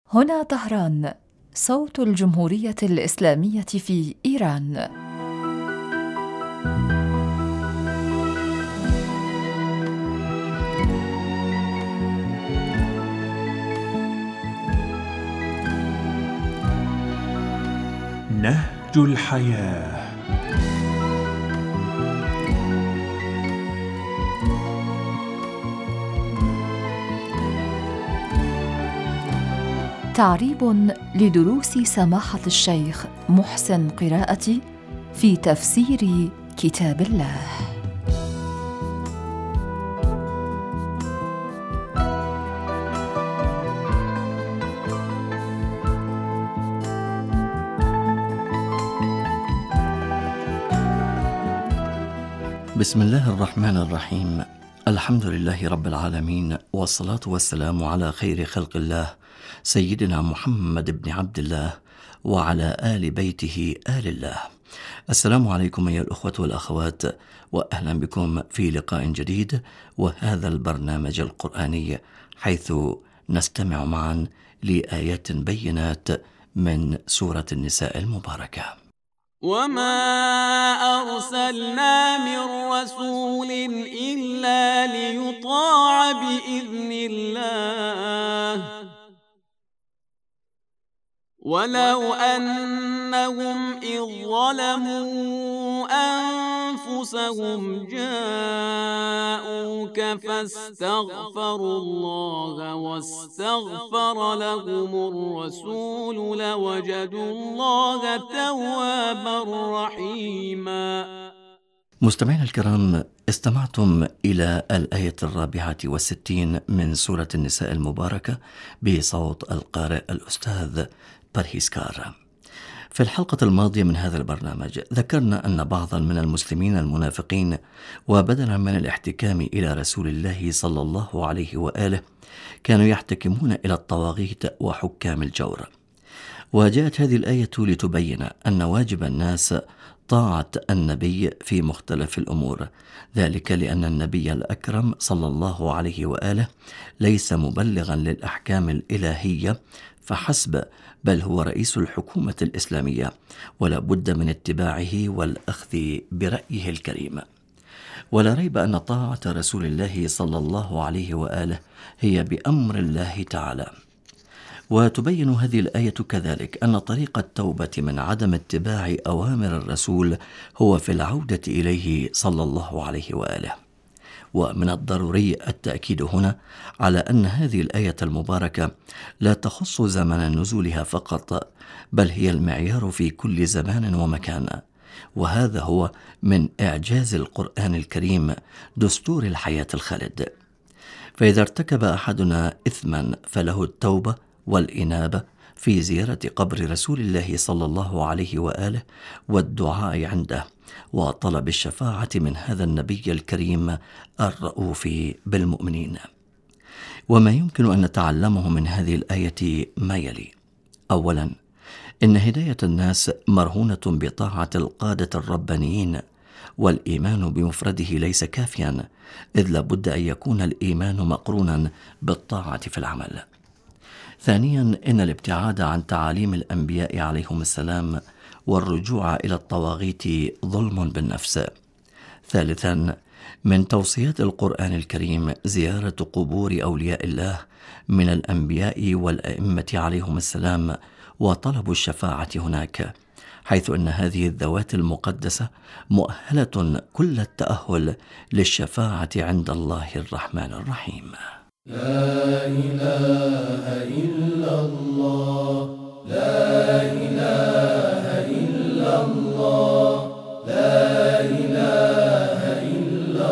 هنا طهران، صوت الجمهورية الإسلامية في إيران. نهج الحياة. تعريب لدروس سماحة الشيخ محسن قراءتي في تفسير كتاب الله. بسم الله الرحمن الرحيم. الحمد لله رب العالمين، والصلاة والسلام على خير خلق الله سيدنا محمد بن عبد الله وعلى آل بيته آل الله. السلام عليكم أيها الأخوة والأخوات، وأهلا بكم في لقاء جديد، وهذا البرنامج القرآني حيث نستمع معا لآيات بينات من سورة النساء المباركة. وما أرسلنا من رسول إلا ليطاع بإذن الله ولو أنهم إذ ظلموا أنفسهم جاءوك فاستغفروا الله واستغفر لهم الرسول لوجدوا الله توابا رحيما. مستمعينا الكرام، استمعتم إلى الآية 64 من سورة النساء المباركة بصوت القارئ الأستاذ برهيسكار. في الحلقة الماضية من هذا البرنامج ذكرنا أن بعضا من المسلمين المنافقين، وبدلا من الاحتكام إلى رسول الله صلى الله عليه وآله، كانوا يحتكمون إلى الطواغيت وحكام الجور. وجاءت هذه الآية لتبين أن واجب الناس طاعة النبي في مختلف الأمور، ذلك لأن النبي الأكرم صلى الله عليه وآله ليس مبلغا للأحكام الإلهية فحسب، بل هو رئيس الحكومة الإسلامية، ولا بد من اتباعه والأخذ برأيه الكريم. ولا ريب أن طاعة رسول الله صلى الله عليه وآله هي بأمر الله تعالى. وتبين هذه الآية كذلك أن طريق التوبة من عدم اتباع أوامر الرسول هو في العودة إليه صلى الله عليه وآله. ومن الضروري التأكيد هنا على أن هذه الآية المباركة لا تخص زمن نزولها فقط، بل هي المعيار في كل زمان ومكان، وهذا هو من إعجاز القرآن الكريم، دستور الحياة الخالد. فإذا ارتكب أحدنا إثما فله التوبة والإنابة في زيارة قبر رسول الله صلى الله عليه وآله والدعاء عنده وطلب الشفاعة من هذا النبي الكريم الرؤوف بالمؤمنين. وما يمكن أن نتعلمه من هذه الآية ما يلي: أولا، إن هداية الناس مرهونة بطاعة القادة الربانيين، والإيمان بمفرده ليس كافيا، إذ لابد أن يكون الإيمان مقرونا بالطاعة في العمل. ثانيا، إن الابتعاد عن تعاليم الأنبياء عليهم السلام والرجوع إلى الطواغيت ظلم بالنفس. ثالثا، من توصيات القرآن الكريم زيارة قبور أولياء الله من الأنبياء والأئمة عليهم السلام وطلب الشفاعة هناك، حيث أن هذه الذوات المقدسة مؤهلة كل التأهل للشفاعة عند الله الرحمن الرحيم. لا إله إلا الله، لا إله إلا الله، لا إله إلا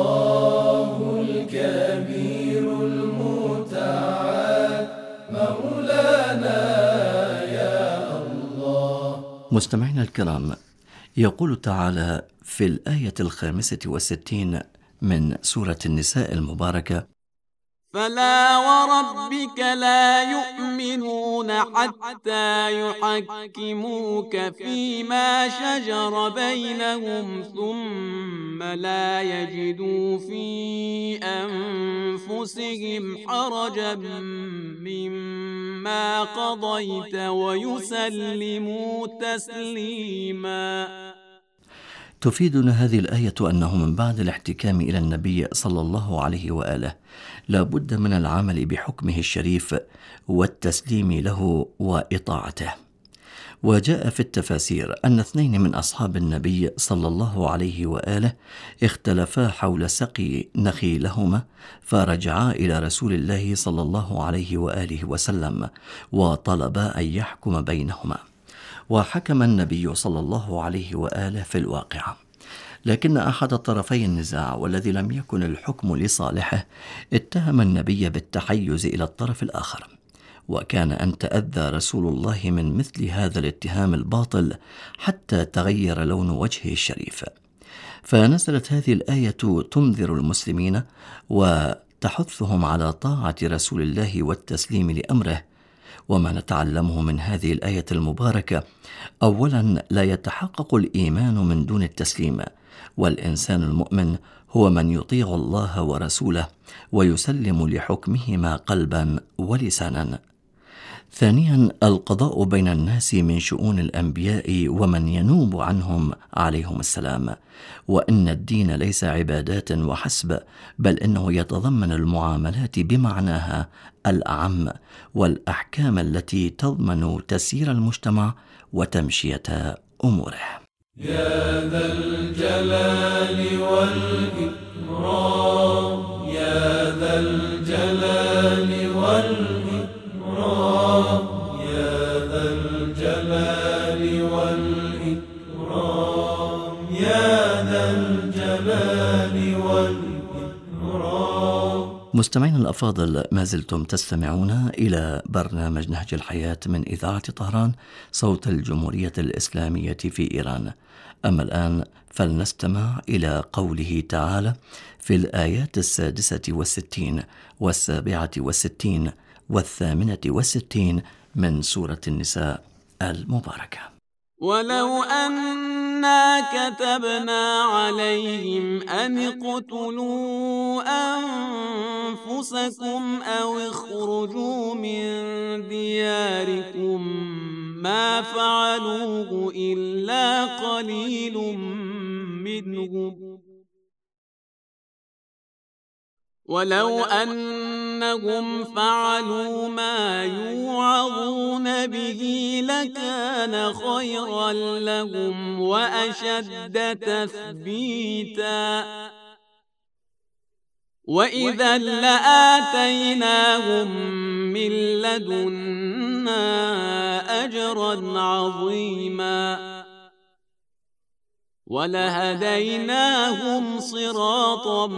الله الكبير المتعال مولانا يا الله. مستمعينا الكرام، يقول تعالى في الآية 65 من سورة النساء المباركة: فلا وربك لا يؤمنون حتى يحكموك فيما شجر بينهم ثم لا يجدوا في أنفسهم حرجا مما ما قضيت ويسلموا تسليما. تفيدنا هذه الآية أنه من بعد الاحتكام إلى النبي صلى الله عليه وآله لا بد من العمل بحكمه الشريف والتسليم له وإطاعته. وجاء في التفاسير أن 2 من أصحاب النبي صلى الله عليه وآله اختلفا حول سقي نخيلهما، فرجعا إلى رسول الله صلى الله عليه وآله وسلم وطلبا أن يحكم بينهما، وحكم النبي صلى الله عليه وآله في الواقعة. لكن أحد طرفي النزاع والذي لم يكن الحكم لصالحه اتهم النبي بالتحيز إلى الطرف الآخر، وكان أن تأذى رسول الله من مثل هذا الاتهام الباطل حتى تغير لون وجهه الشريف. فنزلت هذه الآية تنذر المسلمين وتحثهم على طاعة رسول الله والتسليم لأمره. وما نتعلمه من هذه الآية المباركة: أولا، لا يتحقق الإيمان من دون التسليم، والإنسان المؤمن هو من يطيع الله ورسوله ويسلم لحكمهما قلبا ولسانا. ثانيا، القضاء بين الناس من شؤون الأنبياء ومن ينوب عنهم عليهم السلام، وإن الدين ليس عبادات وحسب، بل إنه يتضمن المعاملات بمعناها الأعم والأحكام التي تضمن تسيير المجتمع وتمشية أموره. يا ذا الجلال والإكرام، يا ذا الجلال والإكرام، يا ذا الجلال والإكرام، يا ذا الجلال والإكرام. مستمعينا الأفاضل، ما زلتم تستمعون إلى برنامج نهج الحياة من إذاعة طهران، صوت الجمهورية الإسلامية في إيران. أما الآن فلنستمع إلى قوله تعالى في الآيات 66 و67 و68 من سورة النساء المباركة: ولو أنا كتبنا عليهم أن اقتلوا أنفسكم أو اخرجوا من دياركم ما فعلوه إلا قليل منهم، ولو أنهم فعلوا ما يوعظون به لكان خيرا لهم وأشد تثبيتا، وإذا لآتيناهم من لدنا أجرا عظيما ولهديناهم صراطا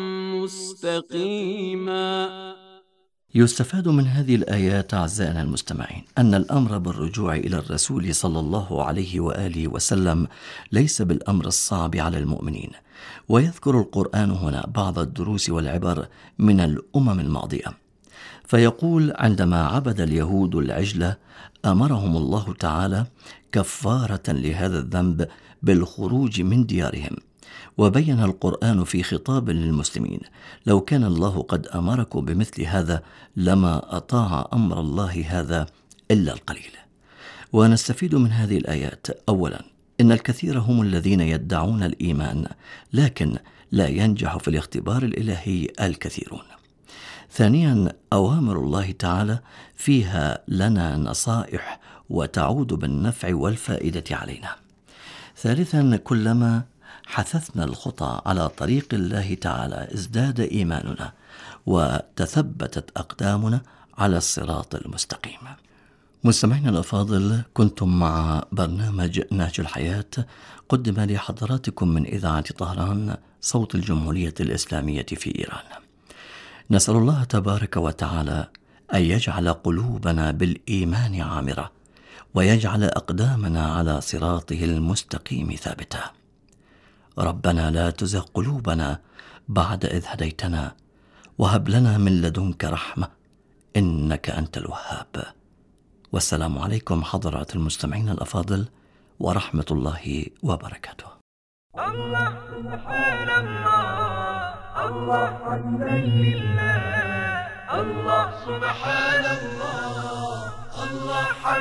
مستقيما. يستفاد من هذه الآيات أعزائنا المستمعين أن الأمر بالرجوع إلى الرسول صلى الله عليه وآله وسلم ليس بالأمر الصعب على المؤمنين. ويذكر القرآن هنا بعض الدروس والعبر من الأمم الماضية، فيقول: عندما عبد اليهود العجلة أمرهم الله تعالى كفارة لهذا الذنب بالخروج من ديارهم. وبين القرآن في خطاب للمسلمين: لو كان الله قد أمركم بمثل هذا لما أطاع أمر الله هذا إلا القليل. ونستفيد من هذه الآيات: أولا، إن الكثير هم الذين يدعون الإيمان لكن لا ينجح في الاختبار الإلهي الكثيرون. ثانيا، أوامر الله تعالى فيها لنا نصائح وتعود بالنفع والفائدة علينا. ثالثا، كلما حثثنا الخطى على طريق الله تعالى ازداد إيماننا وتثبتت أقدامنا على الصراط المستقيم. مستمعينا الأفاضل، كنتم مع برنامج نهج الحياة، قدم لحضراتكم من إذاعة طهران، صوت الجمهورية الإسلامية في إيران. نسأل الله تبارك وتعالى أن يجعل قلوبنا بالإيمان عامرة، ويجعل أقدامنا على صراطه المستقيم ثابتة. ربنا لا تزغ قلوبنا بعد إذ هديتنا، وهب لنا من لدنك رحمة إنك أنت الوهاب. والسلام عليكم حضرات المستمعين الأفاضل ورحمة الله وبركاته. الله سبحان الله، الله حمدا لله، الله سبحان الله.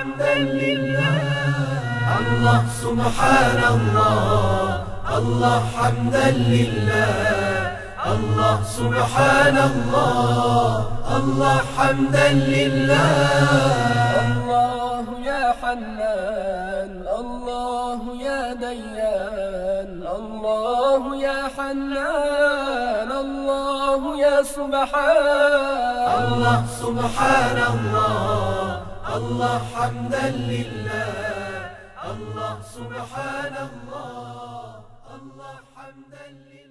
حمدا لله. الله سبحان الله، الله حمدا لله. الله سبحان الله، الله حمدا لله. الله يا حنان، الله يا ديان، الله يا حنان، الله يا سبحان. الله سبحان الله، الله حمدا لله. الله سبحان الله، الله حمدا لله.